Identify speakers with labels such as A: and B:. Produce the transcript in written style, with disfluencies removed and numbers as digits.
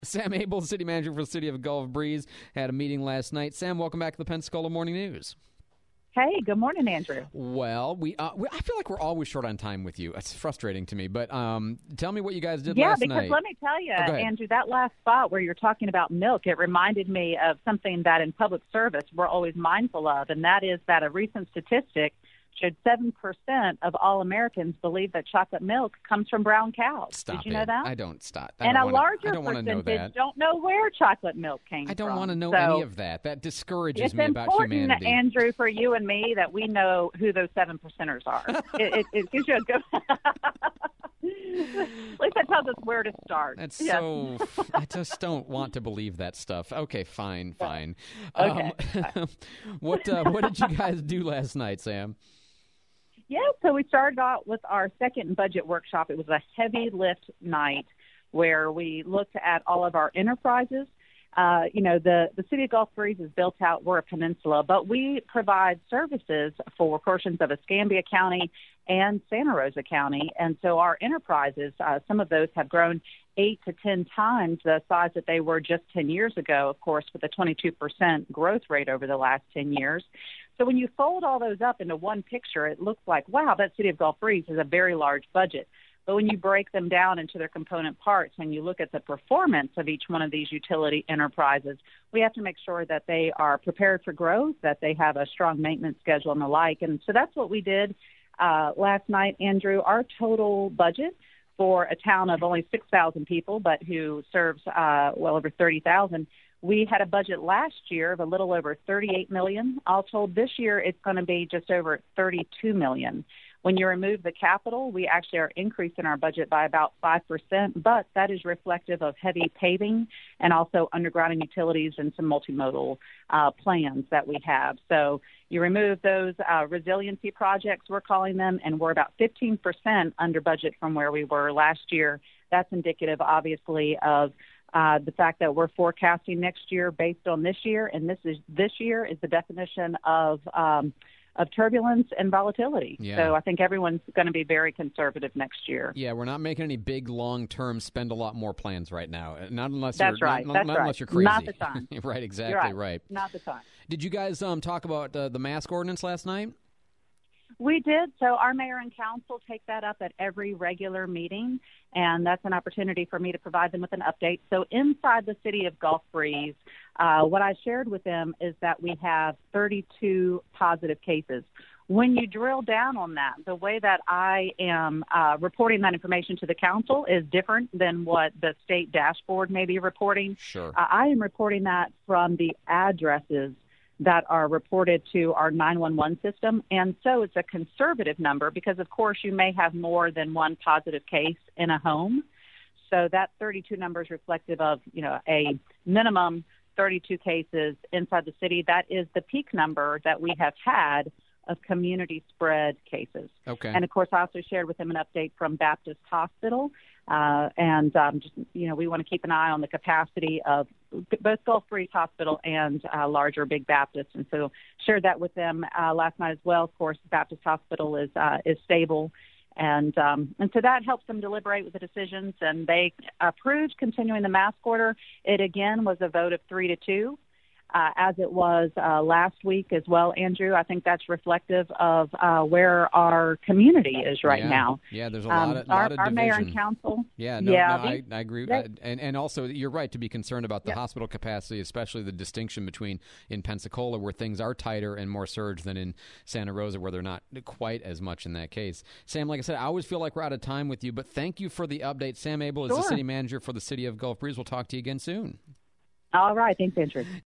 A: Sam Abel, city manager for the city of Gulf Breeze, had a meeting last night. Sam, welcome back to the Pensacola Morning News.
B: Hey, good morning, Andrew.
A: Well, I feel like we're always short on time with you. It's frustrating to me, but tell me what you guys did last night.
B: Yeah, because let me tell you, Andrew, that last spot where you're talking about milk, it reminded me of something that in public service we're always mindful of, and that is that a recent statistic showed 7% of all Americans believe that chocolate milk comes from brown cows.
A: Stop
B: Did you know that?
A: I don't stop.
B: And a larger percentage don't know where chocolate milk came from.
A: I don't want to know any of that. That discourages me about humanity.
B: It's important, Andrew, for you and me that we know who those 7%ers are. It gives you a good... At least that tells us where to start.
A: That's so... I just don't want to believe that stuff. Okay, fine.
B: Okay.
A: What did you guys do last night, Sam?
B: Yeah, so we started out with our second budget workshop. It was a heavy lift night where we looked at all of our enterprises. The city of Gulf Breeze is built out. We're a peninsula, but we provide services for portions of Escambia County and Santa Rosa County. And so our enterprises, some of those have grown 8 to 10 times the size that they were just 10 years ago, of course, with a 22% growth rate over the last 10 years. So when you fold all those up into one picture, it looks like, wow, that city of Gulf Breeze has a very large budget. But when you break them down into their component parts and you look at the performance of each one of these utility enterprises, we have to make sure that they are prepared for growth, that they have a strong maintenance schedule and the like. And so that's what we did last night, Andrew. Our total budget for a town of only 6,000 people, but who serves well over 30,000, we had a budget last year of a little over $38 million. All told, this year it's going to be just over $32 million. When you remove the capital, we actually are increasing our budget by about 5%, but that is reflective of heavy paving and also undergrounding utilities and some multimodal plans that we have. So you remove those resiliency projects, we're calling them, and we're about 15% under budget from where we were last year. That's indicative, obviously, of the fact that we're forecasting next year based on this year, and this year is the definition of turbulence and volatility.
A: Yeah.
B: So I think everyone's going to be very conservative next year.
A: Yeah, we're not making any big long-term spend a lot more plans right now. Not unless
B: That's
A: you're
B: right.
A: not unless you're crazy.
B: Not the time.
A: Right, exactly right.
B: Not the time.
A: Did you guys talk about the mask ordinance last night?
B: We did. So our mayor and council take that up at every regular meeting, and that's an opportunity for me to provide them with an update. So inside the city of Gulf Breeze, what I shared with them is that we have 32 positive cases. When you drill down on that, the way that I am reporting that information to the council is different than what the state dashboard may be reporting.
A: Sure.
B: I am reporting that from the addresses that are reported to our 911 system. And so it's a conservative number because, of course, you may have more than one positive case in a home. So that 32 number is reflective of, a minimum 32 cases inside the city. That is the peak number that we have had of community spread cases.
A: Okay.
B: And, of course, I also shared with them an update from Baptist Hospital. We want to keep an eye on the capacity of both Gulf Breeze Hospital and larger Big Baptist. And so shared that with them last night as well. Of course, Baptist Hospital is stable. And so that helps them deliberate with the decisions. And they approved continuing the mask order. It, again, was a vote of 3-2. As it was last week as well, Andrew. I think that's reflective of where our community is right now.
A: Yeah, there's a lot of
B: our
A: division.
B: Mayor and council.
A: I agree. And also, you're right to be concerned about the hospital capacity, especially the distinction between in Pensacola, where things are tighter and more surge, than in Santa Rosa, where they're not quite as much in that case. Sam, like I said, I always feel like we're out of time with you, but thank you for the update. Sam Abel is the city manager for the city of Gulf Breeze. We'll talk to you again soon.
B: All right. Thanks, Andrew.